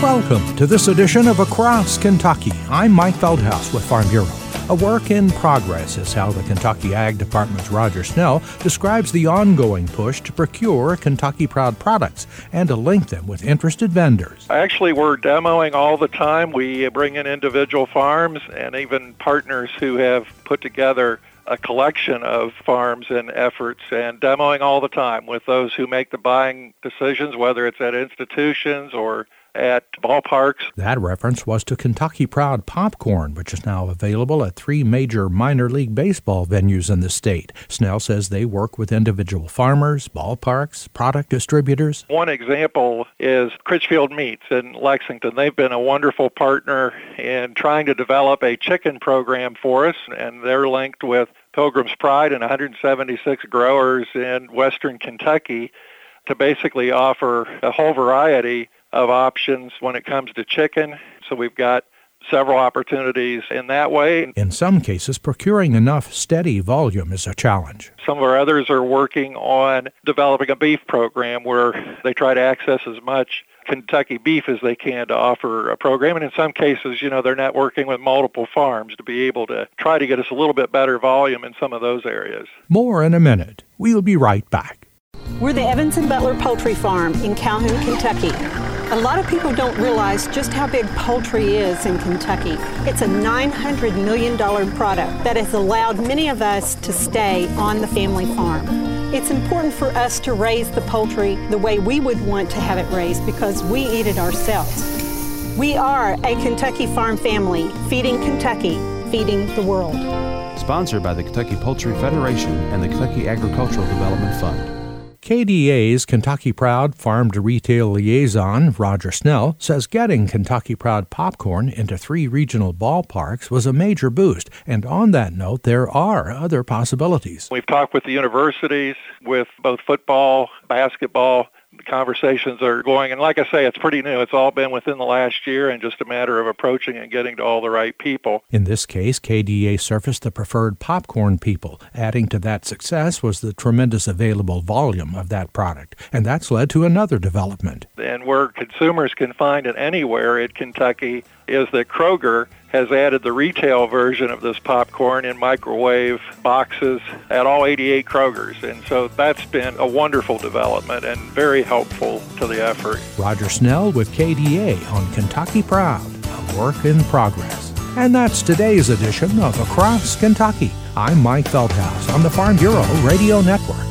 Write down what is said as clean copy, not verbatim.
Welcome to this edition of Across Kentucky. I'm Mike Feldhaus with Farm Bureau. A work in progress is how the Kentucky Ag Department's Roger Snell describes the ongoing push to procure Kentucky Proud products and to link them with interested vendors. Actually, we're demoing all the time. We bring in individual farms and even partners who have put together a collection of farms and efforts and demoing all the time with those who make the buying decisions, whether it's at institutions or at ballparks. That reference was to Kentucky Proud Popcorn, which is now available at 3 major minor league baseball venues in the state. Snell says they work with individual farmers, ballparks, product distributors. One example is Critchfield Meats in Lexington. They've been a wonderful partner in trying to develop a chicken program for us, and they're linked with Pilgrim's Pride and 176 growers in western Kentucky to basically offer a whole variety of options when it comes to chicken. So we've got several opportunities in that way. In some cases, procuring enough steady volume is a challenge. Some of our others are working on developing a beef program where they try to access as much Kentucky beef as they can to offer a program. And in some cases, they're networking with multiple farms to be able to try to get us a little bit better volume in some of those areas. More in a minute. We'll be right back. We're the Evans and Butler Poultry Farm in Calhoun, Kentucky. A lot of people don't realize just how big poultry is in Kentucky. It's a $900 million product that has allowed many of us to stay on the family farm. It's important for us to raise the poultry the way we would want to have it raised because we eat it ourselves. We are a Kentucky farm family, feeding Kentucky, feeding the world. Sponsored by the Kentucky Poultry Federation and the Kentucky Agricultural Development Fund. KDA's Kentucky Proud Farm-to-Retail Liaison, Roger Snell, says getting Kentucky Proud popcorn into 3 regional ballparks was a major boost. And on that note, there are other possibilities. We've talked with the universities, with both football, basketball. The conversations are going, and like I say, it's pretty new. It's all been within the last year and just a matter of approaching and getting to all the right people. In this case, KDA surfaced the preferred popcorn people. Adding to that success was the tremendous available volume of that product, and that's led to another development. And where consumers can find it anywhere in Kentucky is that Kroger has added the retail version of this popcorn in microwave boxes at all 88 Krogers. And so that's been a wonderful development and very helpful to the effort. Roger Snell with KDA on Kentucky Proud, a work in progress. And that's today's edition of Across Kentucky. I'm Mike Feldhaus on the Farm Bureau Radio Network.